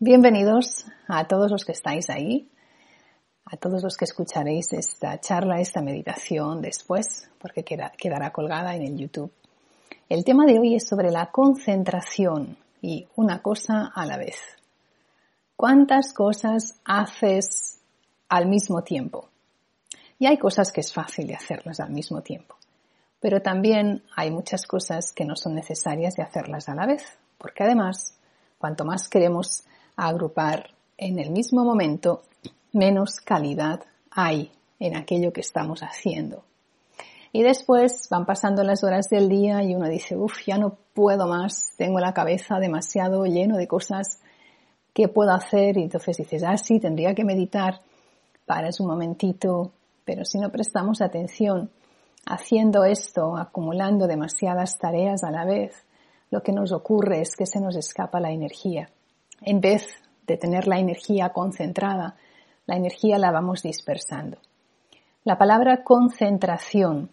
Bienvenidos a todos los que estáis ahí, a todos los que escucharéis esta charla, esta meditación después, porque quedará colgada en el YouTube. El tema de hoy es sobre la concentración y una cosa a la vez. ¿Cuántas cosas haces al mismo tiempo? Y hay cosas que es fácil de hacerlas al mismo tiempo, pero también hay muchas cosas que no son necesarias de hacerlas a la vez, porque además, cuanto más queremos agrupar en el mismo momento, menos calidad hay en aquello que estamos haciendo. Y después van pasando las horas del día y uno dice, ya no puedo más, tengo la cabeza demasiado lleno de cosas que puedo hacer. Y entonces dices, sí, tendría que meditar, paras un momentito, pero si no prestamos atención haciendo esto, acumulando demasiadas tareas a la vez, lo que nos ocurre es que se nos escapa la energía. En vez de tener la energía concentrada, la energía la vamos dispersando. La palabra concentración,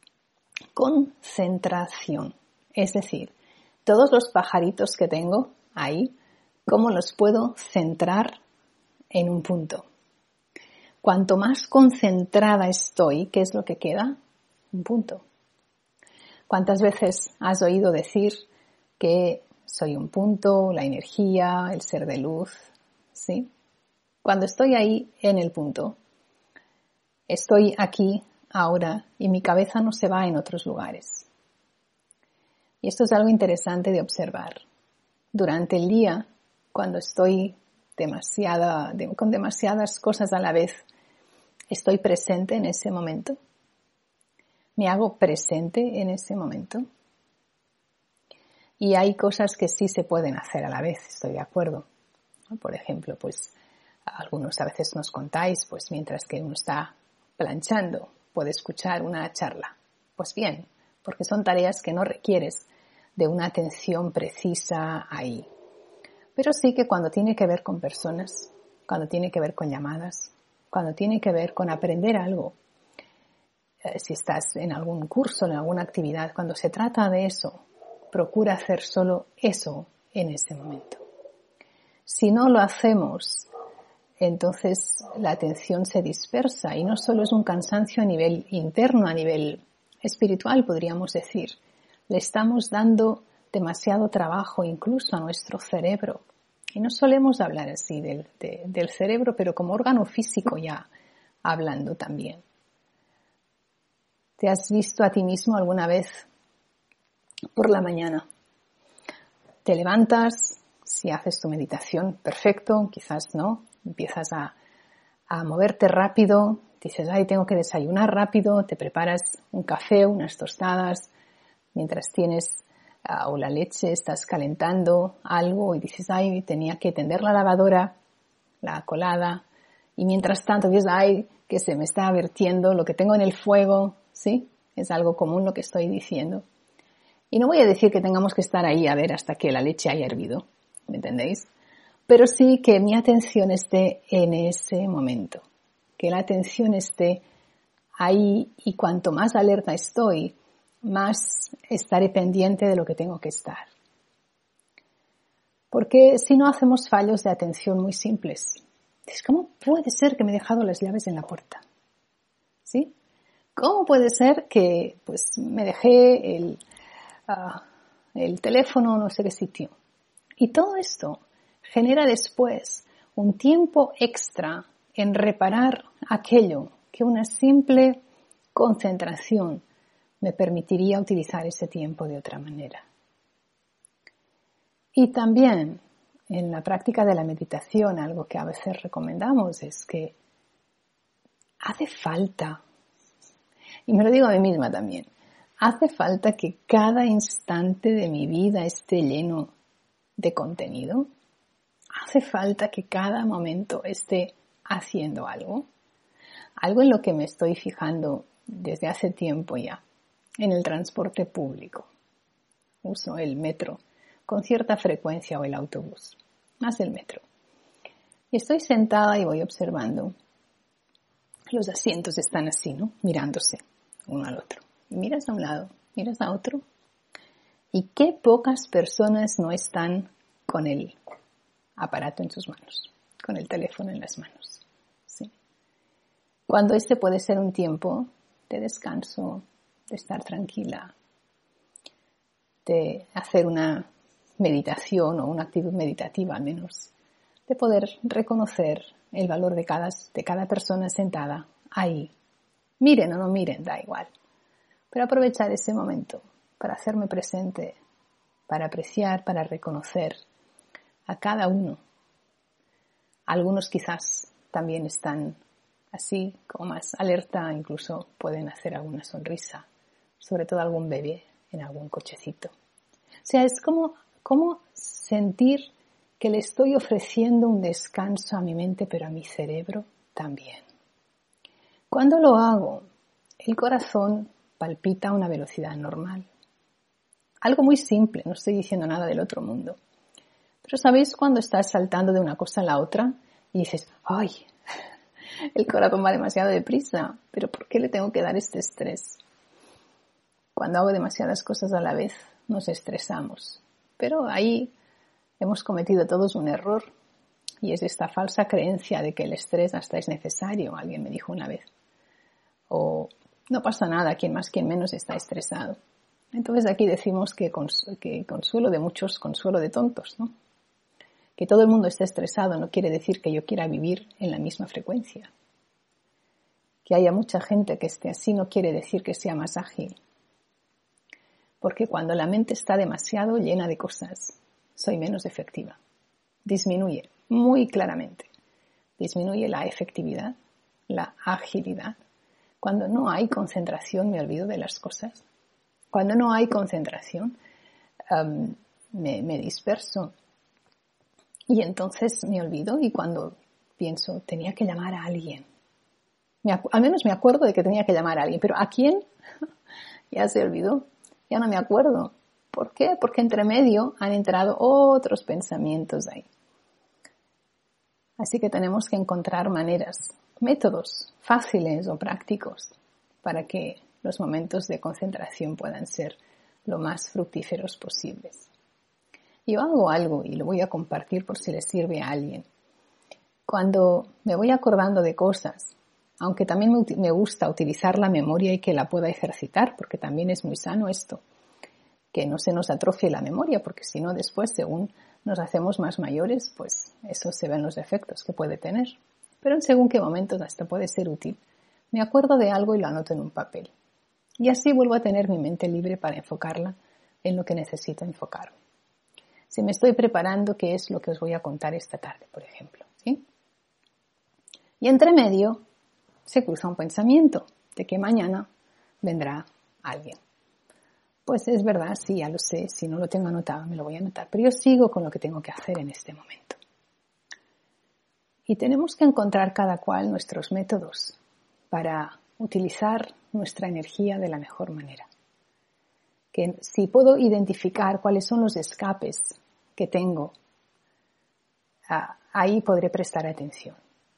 es decir, todos los pajaritos que tengo ahí, ¿cómo los puedo centrar en un punto? Cuanto más concentrada estoy, ¿qué es lo que queda? Un punto. ¿Cuántas veces has oído decir que soy un punto, la energía, el ser de luz? ¿Sí? Cuando estoy ahí en el punto, estoy aquí, ahora, y mi cabeza no se va en otros lugares. Y esto es algo interesante de observar. Durante el día, cuando estoy con demasiadas cosas a la vez, ¿estoy presente en ese momento? ¿Me hago presente en ese momento? Y hay cosas que sí se pueden hacer a la vez, estoy de acuerdo. Por ejemplo, algunos a veces nos contáis, mientras que uno está planchando, puede escuchar una charla. Pues bien, porque son tareas que no requieres de una atención precisa ahí. Pero sí que cuando tiene que ver con personas, cuando tiene que ver con llamadas, cuando tiene que ver con aprender algo, si estás en algún curso, en alguna actividad, cuando se trata de eso, procura hacer solo eso en ese momento. Si no lo hacemos, entonces la atención se dispersa y no solo es un cansancio a nivel interno, a nivel espiritual, podríamos decir. Le estamos dando demasiado trabajo incluso a nuestro cerebro. Y no solemos hablar así del cerebro, pero como órgano físico ya hablando también. ¿Te has visto a ti mismo alguna vez por la mañana? Te levantas, si haces tu meditación, perfecto, quizás no, empiezas a moverte rápido, dices, tengo que desayunar rápido, te preparas un café, unas tostadas, mientras tienes o la leche, estás calentando algo y dices, tenía que tender la lavadora, la colada, y mientras tanto dices, que se me está vertiendo lo que tengo en el fuego, ¿sí? Es algo común lo que estoy diciendo. Y no voy a decir que tengamos que estar ahí a ver hasta que la leche haya hervido, ¿me entendéis? Pero sí que mi atención esté en ese momento, que la atención esté ahí y cuanto más alerta estoy, más estaré pendiente de lo que tengo que estar. Porque si no hacemos fallos de atención muy simples, ¿cómo puede ser que me he dejado las llaves en la puerta? ¿Sí? ¿Cómo puede ser que me dejé el teléfono no sé qué sitio? Y todo esto genera después un tiempo extra en reparar aquello que una simple concentración me permitiría utilizar ese tiempo de otra manera. Y también en la práctica de la meditación, algo que a veces recomendamos es que hace falta, y me lo digo a mí misma también, hace falta que cada instante de mi vida esté lleno de contenido. Hace falta que cada momento esté haciendo algo en lo que me estoy fijando desde hace tiempo ya, en el transporte público. Uso el metro con cierta frecuencia o el autobús, más el metro. Y estoy sentada y voy observando. Los asientos están así, ¿no? Mirándose uno al otro. Y miras a un lado, miras a otro. Y qué pocas personas no están con el aparato en sus manos, con el teléfono en las manos. ¿Sí? Cuando este puede ser un tiempo de descanso, de estar tranquila, de hacer una meditación o una actitud meditativa al menos, de poder reconocer el valor de cada persona sentada ahí. Miren o no miren, da igual. Pero aprovechar ese momento para hacerme presente, para apreciar, para reconocer a cada uno. Algunos quizás también están así, como más alerta, incluso pueden hacer alguna sonrisa, sobre todo algún bebé en algún cochecito. O sea, es como sentir que le estoy ofreciendo un descanso a mi mente, pero a mi cerebro también. Cuando lo hago, el corazón palpita a una velocidad normal. Algo muy simple, no estoy diciendo nada del otro mundo. Pero ¿sabéis cuando estás saltando de una cosa a la otra y dices, ¡ay! El corazón va demasiado deprisa, pero ¿por qué le tengo que dar este estrés? Cuando hago demasiadas cosas a la vez, nos estresamos. Pero ahí hemos cometido todos un error y es esta falsa creencia de que el estrés hasta es necesario, alguien me dijo una vez. O no pasa nada, quien más, quien menos está estresado. Entonces aquí decimos que consuelo de muchos, consuelo de tontos, ¿no? Que todo el mundo esté estresado no quiere decir que yo quiera vivir en la misma frecuencia. Que haya mucha gente que esté así no quiere decir que sea más ágil. Porque cuando la mente está demasiado llena de cosas, soy menos efectiva. Disminuye muy claramente. Disminuye la efectividad, la agilidad. Cuando no hay concentración me olvido de las cosas. Cuando no hay concentración me disperso. Y entonces me olvido y cuando pienso, tenía que llamar a alguien. Al menos me acuerdo de que tenía que llamar a alguien, pero ¿a quién? Ya se olvidó, ya no me acuerdo. ¿Por qué? Porque entre medio han entrado otros pensamientos ahí. Así que tenemos que encontrar maneras, métodos fáciles o prácticos para que los momentos de concentración puedan ser lo más fructíferos posibles. Yo hago algo y lo voy a compartir por si le sirve a alguien. Cuando me voy acordando de cosas, aunque también me gusta utilizar la memoria y que la pueda ejercitar, porque también es muy sano esto, que no se nos atrofie la memoria, porque si no después, según nos hacemos más mayores, pues eso se ven los efectos que puede tener. Pero en según qué momentos hasta puede ser útil. Me acuerdo de algo y lo anoto en un papel. Y así vuelvo a tener mi mente libre para enfocarla en lo que necesito enfocarme. Si me estoy preparando, ¿qué es lo que os voy a contar esta tarde, por ejemplo? ¿Sí? Y entre medio se cruza un pensamiento de que mañana vendrá alguien. Pues es verdad, sí, ya lo sé, si no lo tengo anotado me lo voy a anotar, pero yo sigo con lo que tengo que hacer en este momento. Y tenemos que encontrar cada cual nuestros métodos para utilizar nuestra energía de la mejor manera. Que si puedo identificar cuáles son los escapes que tengo, ahí podré prestar atención.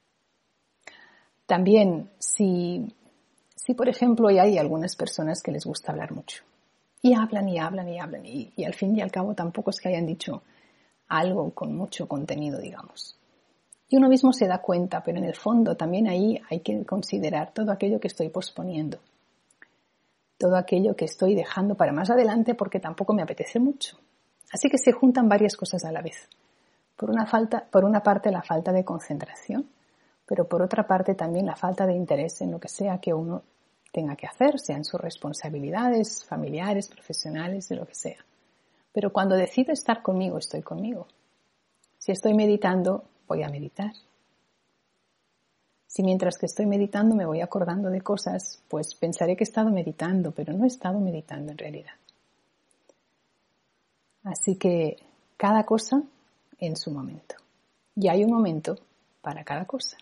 También, si por ejemplo hay algunas personas que les gusta hablar mucho, y hablan y hablan y hablan, y al fin y al cabo tampoco es que hayan dicho algo con mucho contenido, digamos. Y uno mismo se da cuenta, pero en el fondo también ahí hay que considerar todo aquello que estoy posponiendo. Todo aquello que estoy dejando para más adelante porque tampoco me apetece mucho. Así que se juntan varias cosas a la vez. Por una parte la falta de concentración, pero por otra parte también la falta de interés en lo que sea que uno tenga que hacer, sean sus responsabilidades familiares, profesionales, de lo que sea. Pero cuando decido estar conmigo, estoy conmigo. Si estoy meditando, voy a meditar. Si mientras que estoy meditando me voy acordando de cosas, pues pensaré que he estado meditando, pero no he estado meditando en realidad. Así que cada cosa en su momento. Y hay un momento para cada cosa.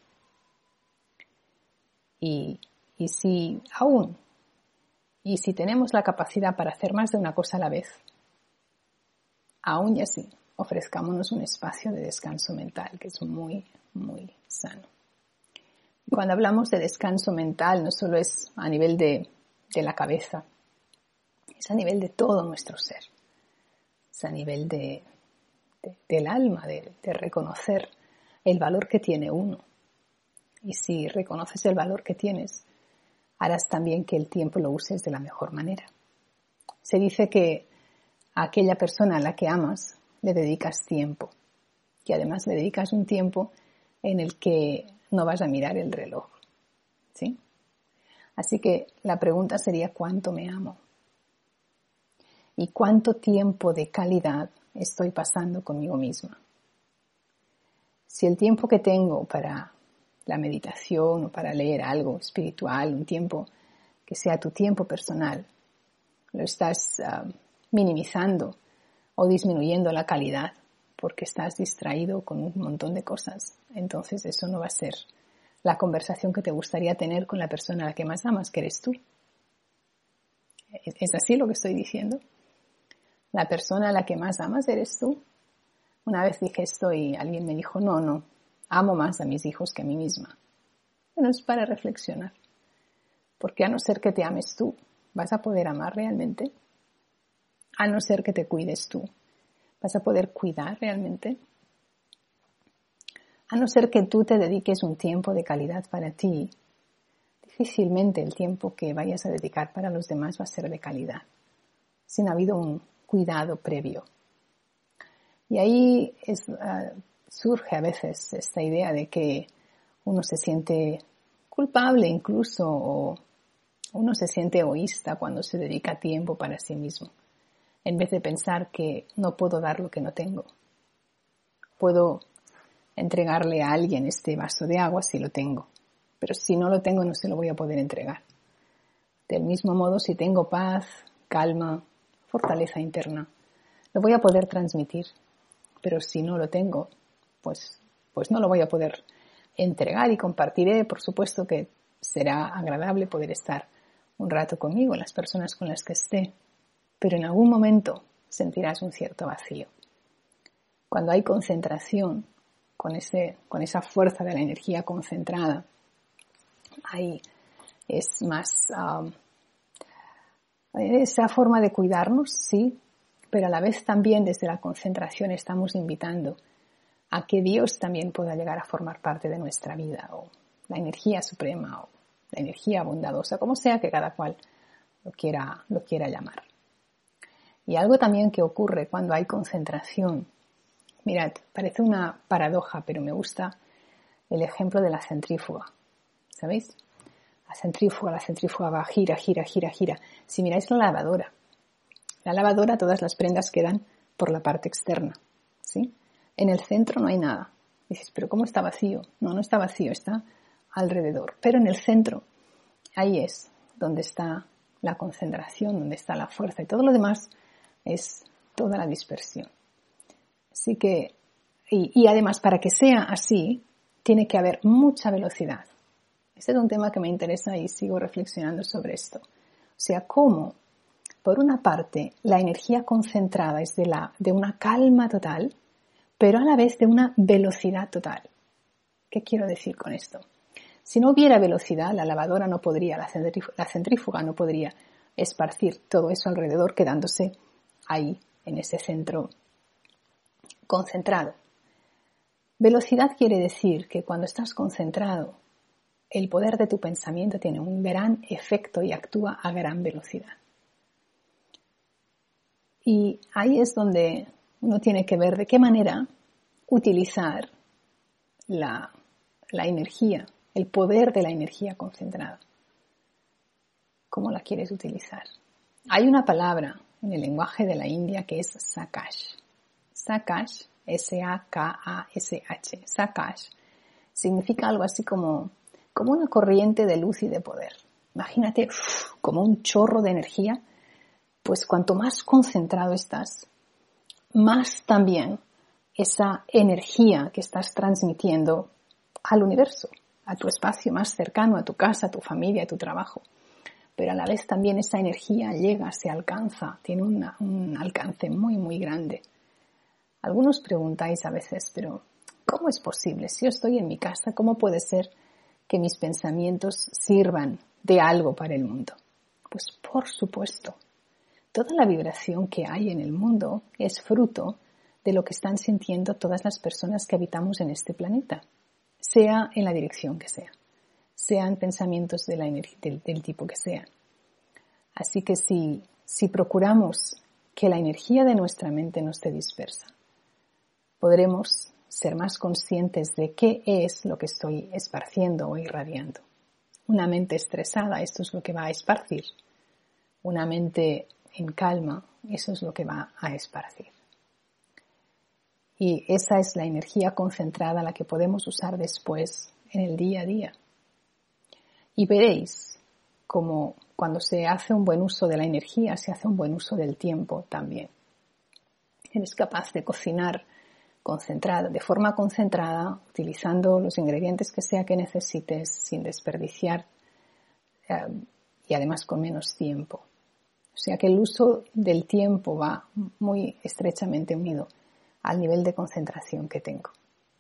Y si tenemos la capacidad para hacer más de una cosa a la vez, aún y así, ofrezcámonos un espacio de descanso mental que es muy, muy sano. Cuando hablamos de descanso mental, no solo es a nivel de la cabeza, es a nivel de todo nuestro ser. Es a nivel de del alma, de reconocer el valor que tiene uno. Y si reconoces el valor que tienes, harás también que el tiempo lo uses de la mejor manera. Se dice que a aquella persona a la que amas le dedicas tiempo, y además le dedicas un tiempo en el que no vas a mirar el reloj, ¿sí? Así que la pregunta sería ¿cuánto me amo? ¿Y cuánto tiempo de calidad estoy pasando conmigo misma? Si el tiempo que tengo para la meditación o para leer algo espiritual, un tiempo que sea tu tiempo personal, lo estás minimizando o disminuyendo la calidad porque estás distraído con un montón de cosas, entonces eso no va a ser la conversación que te gustaría tener con la persona a la que más amas, que eres tú. ¿Es así lo que estoy diciendo? La persona a la que más amas eres tú. Una vez dije esto y alguien me dijo, no, amo más a mis hijos que a mí misma. Bueno, es para reflexionar. Porque a no ser que te ames tú, ¿vas a poder amar realmente? A no ser que te cuides tú, ¿vas a poder cuidar realmente? A no ser que tú te dediques un tiempo de calidad para ti, difícilmente el tiempo que vayas a dedicar para los demás va a ser de calidad, si no ha habido un cuidado previo. Y ahí surge a veces esta idea de que uno se siente culpable incluso o uno se siente egoísta cuando se dedica tiempo para sí mismo, en vez de pensar que no puedo dar lo que no tengo. Puedo entregarle a alguien este vaso de agua si lo tengo, pero si no lo tengo no se lo voy a poder entregar. Del mismo modo, si tengo paz, calma, fortaleza interna, lo voy a poder transmitir, pero si no lo tengo, pues no lo voy a poder entregar y compartiré. Por supuesto que será agradable poder estar un rato conmigo, las personas con las que esté, pero en algún momento sentirás un cierto vacío. Cuando hay concentración, con esa fuerza de la energía concentrada, ahí es más esa forma de cuidarnos, sí, pero a la vez también desde la concentración estamos invitando a que Dios también pueda llegar a formar parte de nuestra vida, o la energía suprema, o la energía bondadosa, como sea que cada cual lo quiera llamar. Y algo también que ocurre cuando hay concentración, mirad, parece una paradoja, pero me gusta el ejemplo de la centrífuga, ¿sabéis? La centrífuga va, gira. Si miráis la lavadora todas las prendas quedan por la parte externa, ¿sí? En el centro no hay nada. Dices, ¿pero cómo está vacío? No está vacío, está alrededor. Pero en el centro, ahí es donde está la concentración, donde está la fuerza. Y todo lo demás es toda la dispersión. Así que, y además, para que sea así, tiene que haber mucha velocidad. Este es un tema que me interesa y sigo reflexionando sobre esto. O sea, cómo, por una parte, la energía concentrada es de una calma total, pero a la vez de una velocidad total. ¿Qué quiero decir con esto? Si no hubiera velocidad, la lavadora no podría, la centrífuga no podría esparcir todo eso alrededor, quedándose ahí, en ese centro concentrado. Velocidad quiere decir que cuando estás concentrado, el poder de tu pensamiento tiene un gran efecto y actúa a gran velocidad. Y ahí es donde uno tiene que ver de qué manera utilizar la energía, el poder de la energía concentrada. ¿Cómo la quieres utilizar? Hay una palabra en el lenguaje de la India que es Sakash. Sakash, S-A-K-A-S-H. Sakash significa algo así como una corriente de luz y de poder. Imagínate como un chorro de energía, pues cuanto más concentrado estás, más también esa energía que estás transmitiendo al universo, a tu espacio más cercano, a tu casa, a tu familia, a tu trabajo. Pero a la vez también esa energía llega, se alcanza, tiene un alcance muy, muy grande. Algunos preguntáis a veces, pero ¿cómo es posible? Si yo estoy en mi casa, ¿cómo puede ser que mis pensamientos sirvan de algo para el mundo? Pues por supuesto, toda la vibración que hay en el mundo es fruto de lo que están sintiendo todas las personas que habitamos en este planeta, sea en la dirección que sea, sean pensamientos de del tipo que sean. Así que si procuramos que la energía de nuestra mente no esté dispersa, podremos ser más conscientes de qué es lo que estoy esparciendo o irradiando. Una mente estresada, esto es lo que va a esparcir. Una mente en calma, eso es lo que va a esparcir. Y esa es la energía concentrada la que podemos usar después en el día a día. Y veréis como cuando se hace un buen uso de la energía, se hace un buen uso del tiempo también. Eres capaz de cocinar de forma concentrada, utilizando los ingredientes que sea que necesites, sin desperdiciar y además con menos tiempo. O sea que el uso del tiempo va muy estrechamente unido al nivel de concentración que tengo.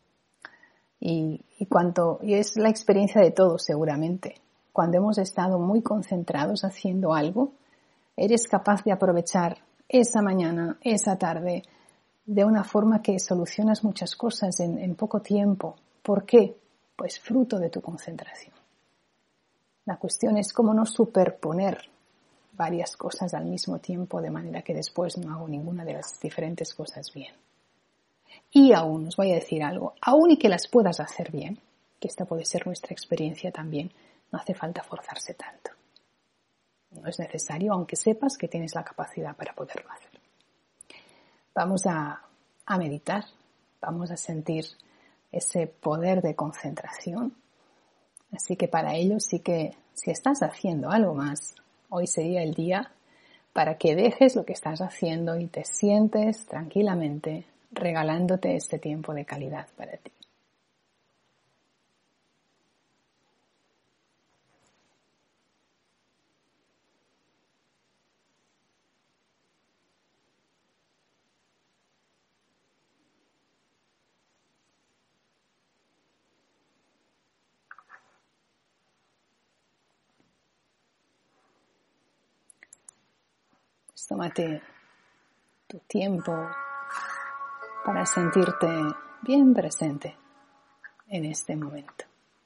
Y es la experiencia de todos seguramente. Cuando hemos estado muy concentrados haciendo algo, eres capaz de aprovechar esa mañana, esa tarde, de una forma que solucionas muchas cosas en poco tiempo. ¿Por qué? Pues fruto de tu concentración. La cuestión es cómo no superponer varias cosas al mismo tiempo de manera que después no hago ninguna de las diferentes cosas bien. Y aún, os voy a decir algo, aún y que las puedas hacer bien, que esta puede ser nuestra experiencia también, no hace falta forzarse tanto. No es necesario, aunque sepas que tienes la capacidad para poderlo hacer. Vamos a meditar, vamos a sentir ese poder de concentración. Así que para ello sí que, si estás haciendo algo más, hoy sería el día para que dejes lo que estás haciendo y te sientes tranquilamente regalándote este tiempo de calidad para ti. Tómate tu tiempo para sentirte bien presente en este momento.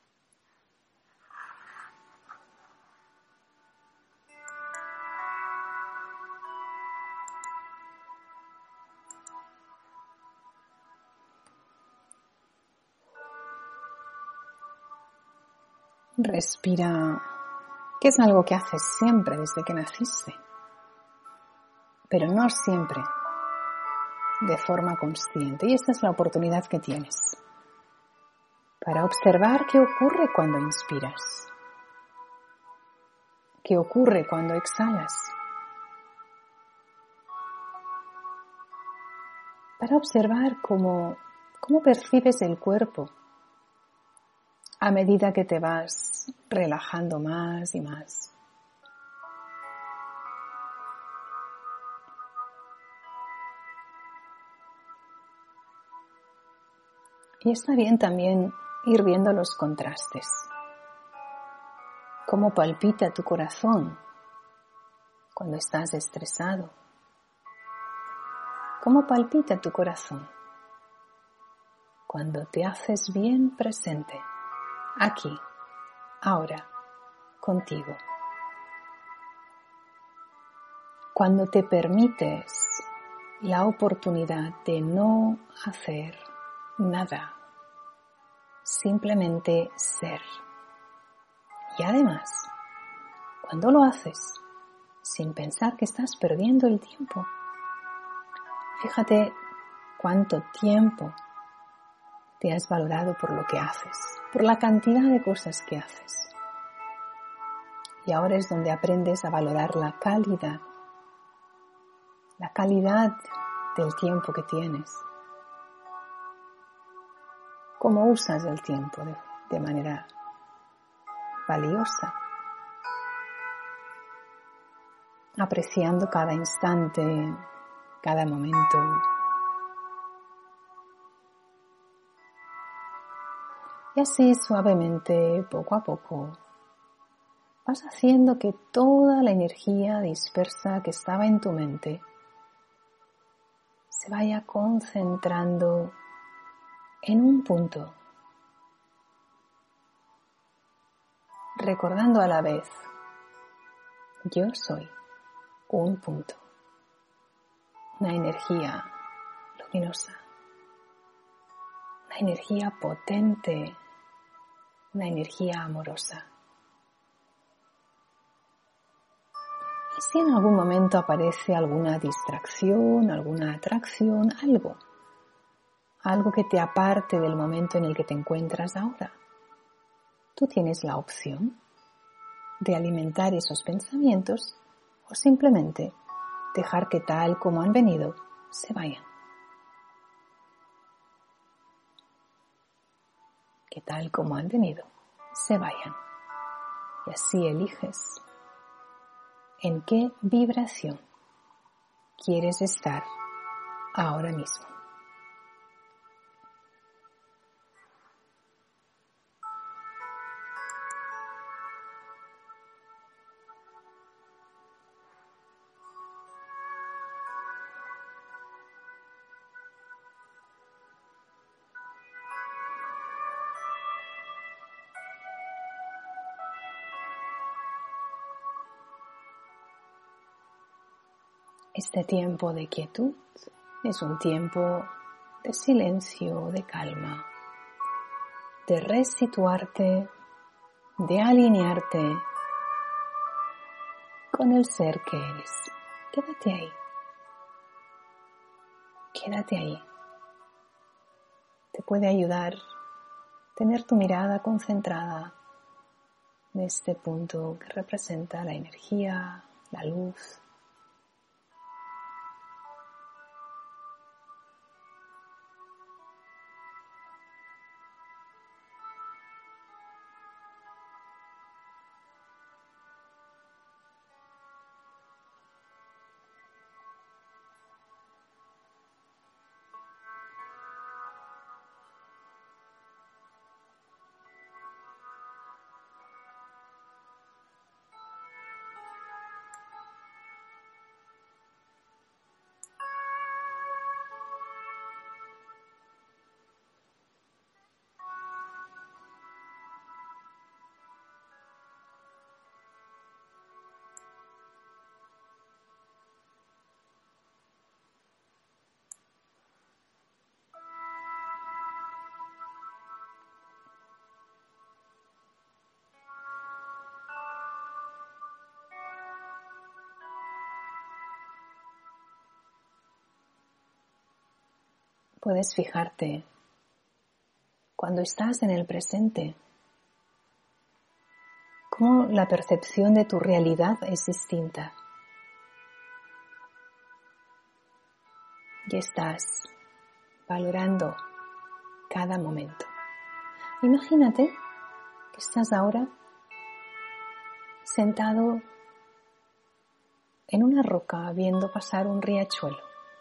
Respira, que es algo que haces siempre desde que naciste, pero no siempre de forma consciente. Y esta es la oportunidad que tienes para observar qué ocurre cuando inspiras, qué ocurre cuando exhalas, para observar cómo percibes el cuerpo a medida que te vas relajando más y más. Y está bien también ir viendo los contrastes. Cómo palpita tu corazón cuando estás estresado. Cómo palpita tu corazón cuando te haces bien presente, aquí, ahora, contigo. Cuando te permites la oportunidad de no hacer nada, simplemente ser. Y además, cuando lo haces sin pensar que estás perdiendo el tiempo, fíjate cuánto tiempo te has valorado por lo que haces, por la cantidad de cosas que haces. Y ahora es donde aprendes a valorar la calidad del tiempo que tienes. Cómo usas el tiempo de manera valiosa, apreciando cada instante, cada momento. Y así suavemente, poco a poco, vas haciendo que toda la energía dispersa que estaba en tu mente se vaya concentrando en un punto, recordando a la vez, yo soy un punto, una energía luminosa, una energía potente, una energía amorosa. Y si en algún momento aparece alguna distracción, alguna atracción, algo que te aparte del momento en el que te encuentras ahora, tú tienes la opción de alimentar esos pensamientos o simplemente dejar que tal como han venido se vayan. Que tal como han venido se vayan. Y así eliges en qué vibración quieres estar ahora mismo. Este tiempo de quietud es un tiempo de silencio, de calma, de resituarte, de alinearte con el ser que eres. Quédate ahí. Quédate ahí. Te puede ayudar tener tu mirada concentrada en este punto que representa la energía, la luz. Puedes fijarte cuando estás en el presente, cómo la percepción de tu realidad es distinta. Y estás valorando cada momento. Imagínate que estás ahora sentado en una roca viendo pasar un riachuelo.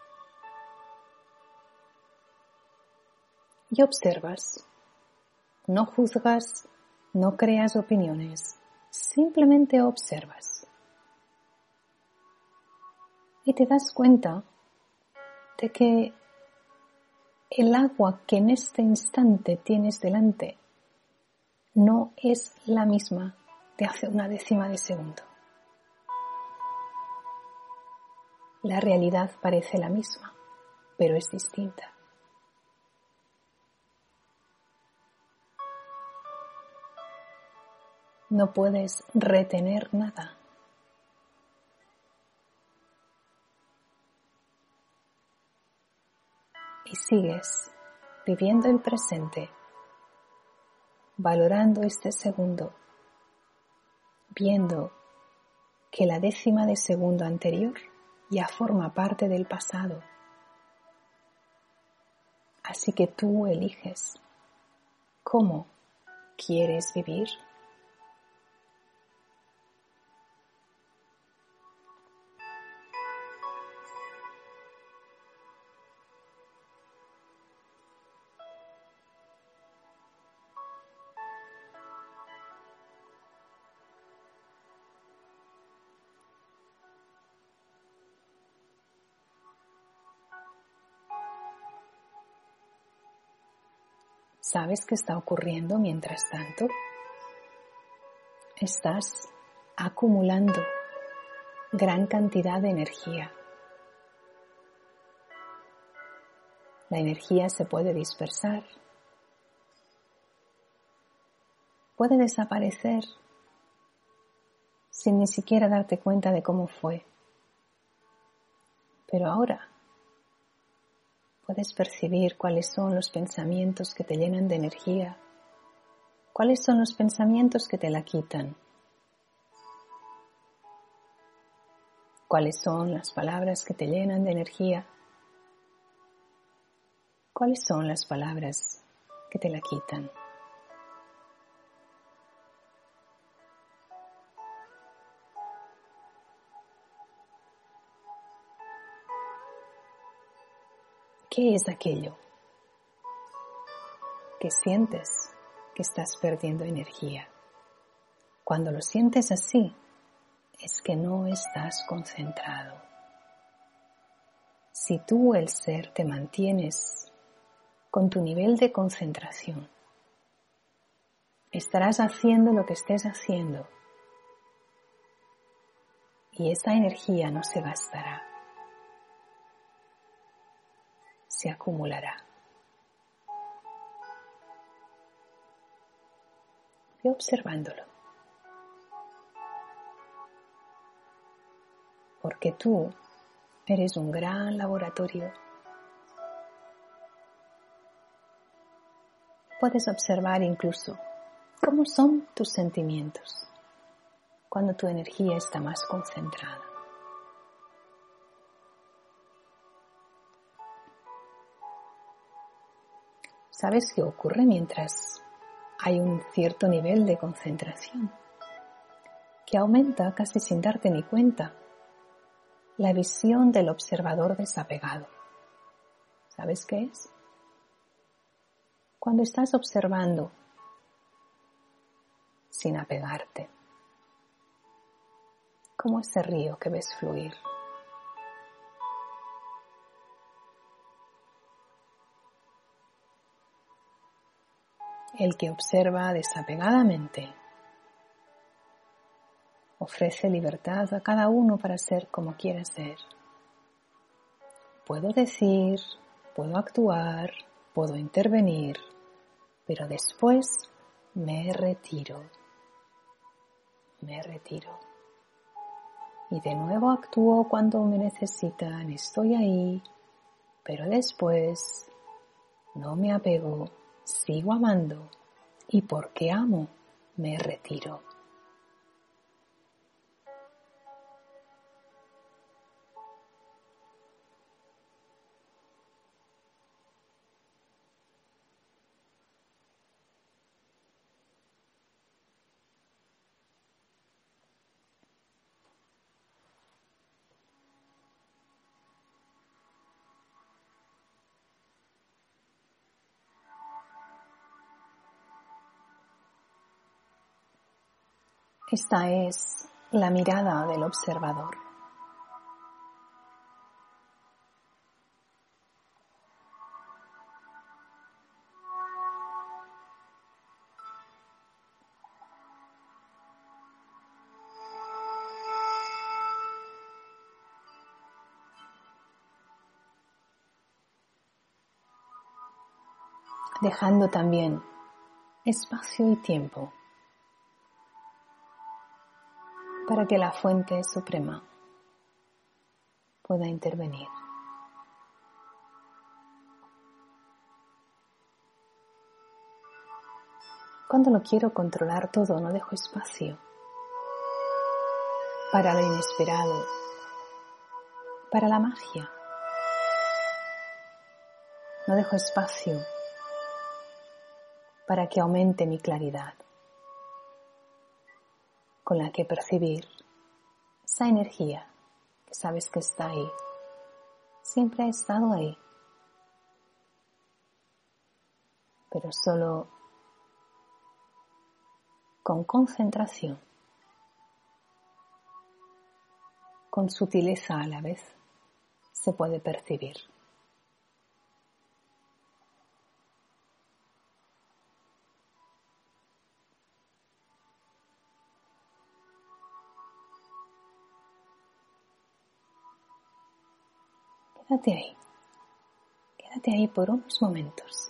Y observas, no juzgas, no creas opiniones, simplemente observas. Y te das cuenta de que el agua que en este instante tienes delante no es la misma de hace una décima de segundo. La realidad parece la misma, pero es distinta. No puedes retener nada. Y sigues viviendo el presente, valorando este segundo, viendo que la décima de segundo anterior ya forma parte del pasado. Así que tú eliges cómo quieres vivir. ¿Sabes qué está ocurriendo mientras tanto? Estás acumulando gran cantidad de energía. La energía se puede dispersar, puede desaparecer sin ni siquiera darte cuenta de cómo fue. Pero ahora puedes percibir cuáles son los pensamientos que te llenan de energía, cuáles son los pensamientos que te la quitan, cuáles son las palabras que te llenan de energía, cuáles son las palabras que te la quitan. ¿Qué es aquello que sientes que estás perdiendo energía? Cuando lo sientes así, es que no estás concentrado. Si tú, el ser, te mantienes con tu nivel de concentración, estarás haciendo lo que estés haciendo y esa energía no se gastará, se acumulará. Ve observándolo. Porque tú eres un gran laboratorio. Puedes observar incluso cómo son tus sentimientos cuando tu energía está más concentrada. ¿Sabes qué ocurre mientras hay un cierto nivel de concentración? Que aumenta casi sin darte ni cuenta la visión del observador desapegado. ¿Sabes qué es? Cuando estás observando sin apegarte, como ese río que ves fluir. El que observa desapegadamente ofrece libertad a cada uno para ser como quiera ser. Puedo decir, puedo actuar, puedo intervenir, pero después me retiro. Me retiro. Y de nuevo actúo cuando me necesitan, estoy ahí, pero después no me apego, sigo amando y porque amo, me retiro. Esta es la mirada del observador. Dejando también espacio y tiempo para que la fuente suprema pueda intervenir. Cuando lo quiero controlar todo, no dejo espacio para lo inesperado, para la magia. No dejo espacio para que aumente mi claridad, con la que percibir esa energía que sabes que está ahí. Siempre ha estado ahí, pero solo con concentración, con sutileza a la vez, se puede percibir. Quédate ahí por unos momentos.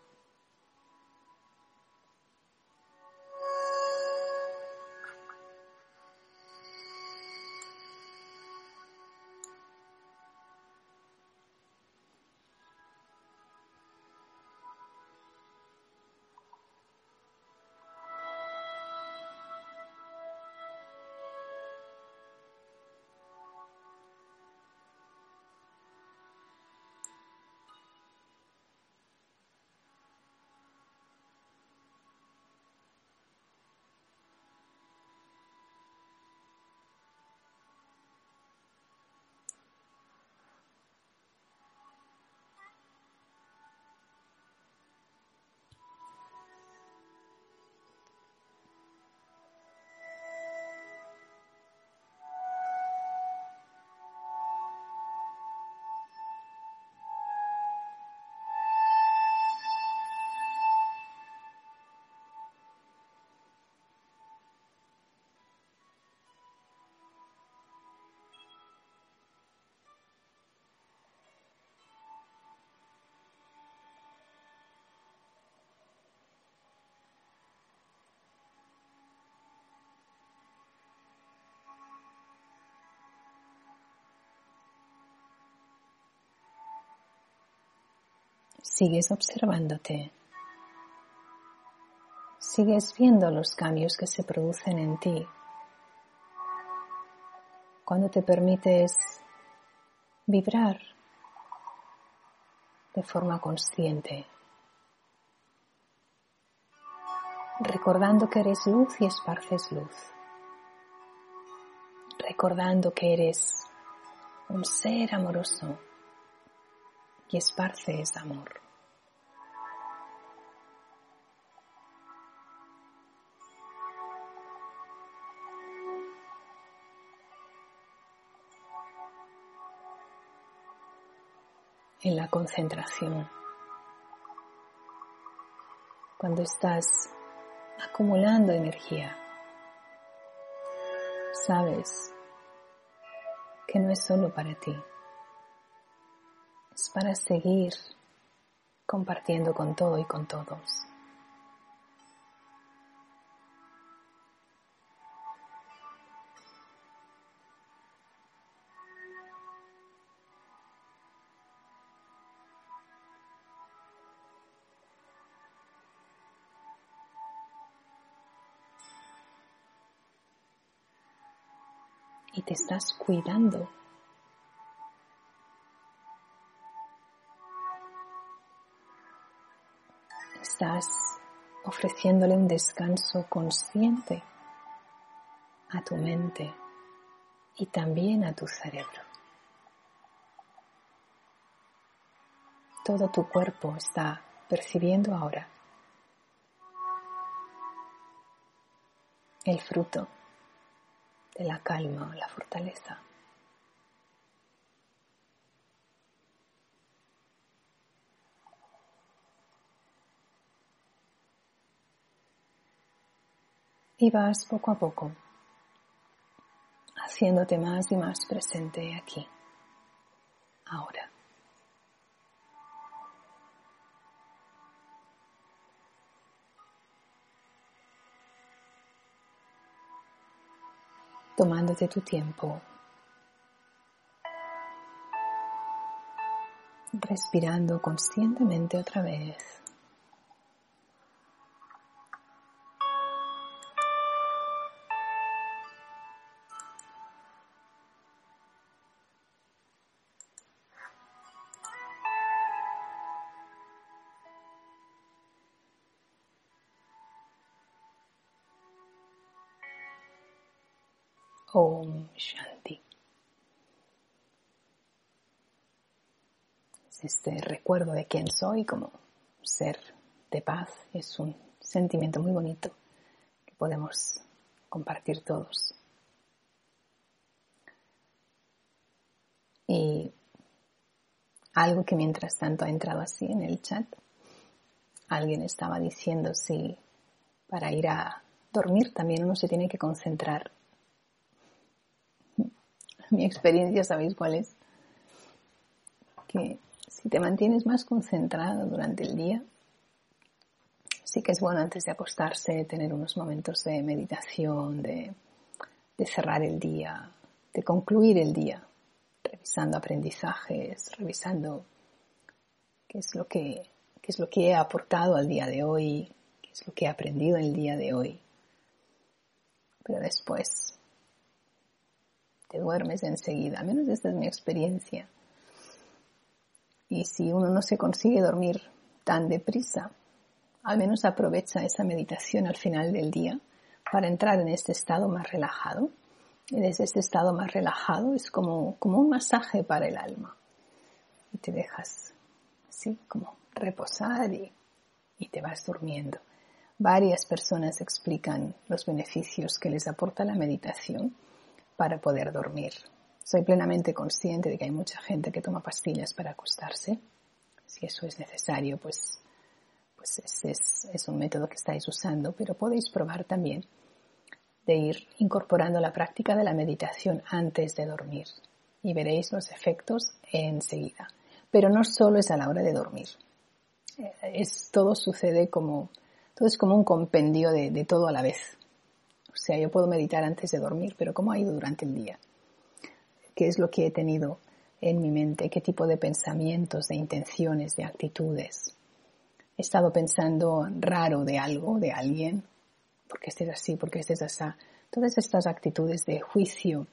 Sigues observándote. Sigues viendo los cambios que se producen en ti cuando te permites vibrar de forma consciente, recordando que eres luz y esparces luz, recordando que eres un ser amoroso y esparces amor. En la concentración, cuando estás acumulando energía, sabes que no es solo para ti, es para seguir compartiendo con todo y con todos. Y te estás cuidando. Estás ofreciéndole un descanso consciente a tu mente y también a tu cerebro. Todo tu cuerpo está percibiendo ahora el fruto de la calma, la fortaleza. Y vas poco a poco haciéndote más y más presente aquí, ahora. Tomándote tu tiempo, respirando conscientemente otra vez. Om Shanti. Este recuerdo de quién soy como ser de paz es un sentimiento muy bonito que podemos compartir todos. Y algo que mientras tanto ha entrado así en el chat, alguien estaba diciendo si para ir a dormir también uno se tiene que concentrar. Mi experiencia, ¿sabéis cuál es? que si te mantienes más concentrado durante el día, sí que es bueno antes de acostarse tener unos momentos de meditación, de cerrar el día, de concluir el día, revisando aprendizajes, revisando qué es lo que he aportado al día de hoy, qué es lo que he aprendido el día de hoy. Pero después te duermes enseguida, al menos esta es mi experiencia. Y si uno no se consigue dormir tan deprisa, al menos aprovecha esa meditación al final del día para entrar en este estado más relajado. Y desde este estado más relajado es como un masaje para el alma. Y te dejas así como reposar y te vas durmiendo. Varias personas explican los beneficios que les aporta la meditación para poder dormir. Soy plenamente consciente de que hay mucha gente que toma pastillas para acostarse. Si eso es necesario, pues es un método que estáis usando, pero podéis probar también de ir incorporando la práctica de la meditación antes de dormir y veréis los efectos enseguida. Pero no solo es a la hora de dormir. Todo es como un compendio de todo a la vez. O sea, yo puedo meditar antes de dormir, pero ¿cómo ha ido durante el día? ¿Qué es lo que he tenido en mi mente? ¿Qué tipo de pensamientos, de intenciones, de actitudes? He estado pensando raro de algo, de alguien. ¿Por qué estés así? ¿Por qué estés así? Todas estas actitudes de juicio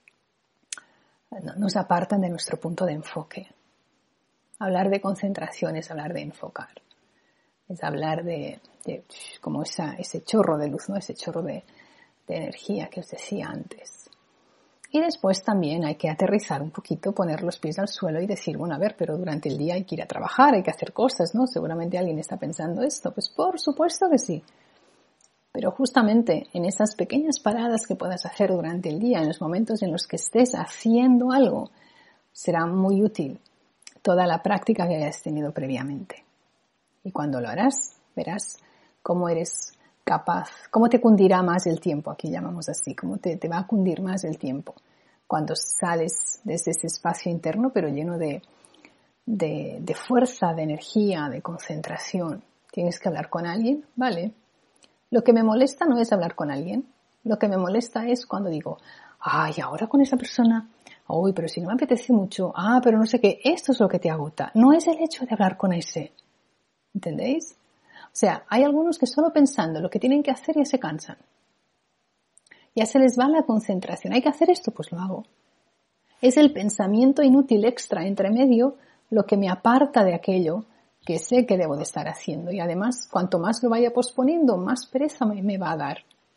nos apartan de nuestro punto de enfoque. Hablar de concentración es hablar de enfocar. Es hablar de como ese chorro de luz, ¿no? Ese chorro de energía que os decía antes. Y después también hay que aterrizar un poquito, poner los pies al suelo y decir, bueno, a ver, pero durante el día hay que ir a trabajar, hay que hacer cosas, ¿no? Seguramente alguien está pensando esto. Pues por supuesto que sí. Pero justamente en esas pequeñas paradas que puedas hacer durante el día, en los momentos en los que estés haciendo algo, será muy útil toda la práctica que hayas tenido previamente. Y cuando lo harás, verás cómo eres capaz, cómo te cundirá más el tiempo, aquí llamamos así, cómo te va a cundir más el tiempo cuando sales desde ese espacio interno, pero lleno de fuerza, de energía, de concentración. ¿Tienes que hablar con alguien? Vale. Lo que me molesta no es hablar con alguien. Lo que me molesta es cuando digo, ay, ahora con esa persona, uy, pero si no me apetece mucho, pero no sé qué, esto es lo que te agota. No es el hecho de hablar con ese. ¿Entendéis? O sea, hay algunos que solo pensando lo que tienen que hacer ya se cansan. Ya se les va la concentración. ¿Hay que hacer esto? Pues lo hago. Es el pensamiento inútil extra entre medio lo que me aparta de aquello que sé que debo de estar haciendo. Y además, cuanto más lo vaya posponiendo, más pereza me va a dar.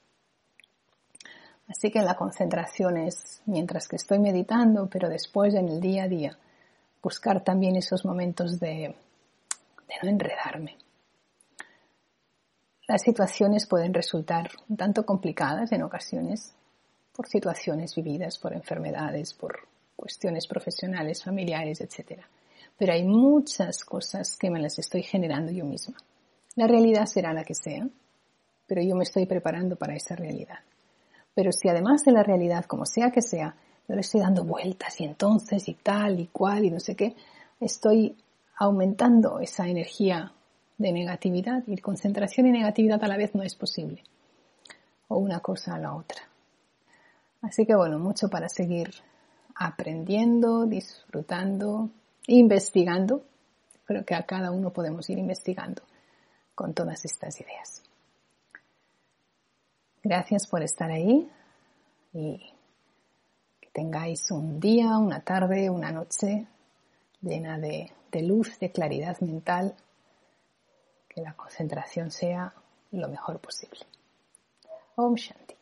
Así que la concentración es mientras que estoy meditando, pero después en el día a día, buscar también esos momentos de no enredarme. Las situaciones pueden resultar un tanto complicadas en ocasiones por situaciones vividas, por enfermedades, por cuestiones profesionales, familiares, etc. Pero hay muchas cosas que me las estoy generando yo misma. La realidad será la que sea, pero yo me estoy preparando para esa realidad. Pero si además de la realidad, como sea que sea, yo le estoy dando vueltas y entonces y tal y cual y no sé qué, estoy aumentando esa energía de negatividad, y concentración y negatividad a la vez no es posible. O una cosa a la otra. Así que bueno, mucho para seguir aprendiendo, disfrutando, investigando. Creo que a cada uno podemos ir investigando con todas estas ideas. Gracias por estar ahí y que tengáis un día, una tarde, una noche llena de luz, de claridad mental. Que la concentración sea lo mejor posible. Om Shanti.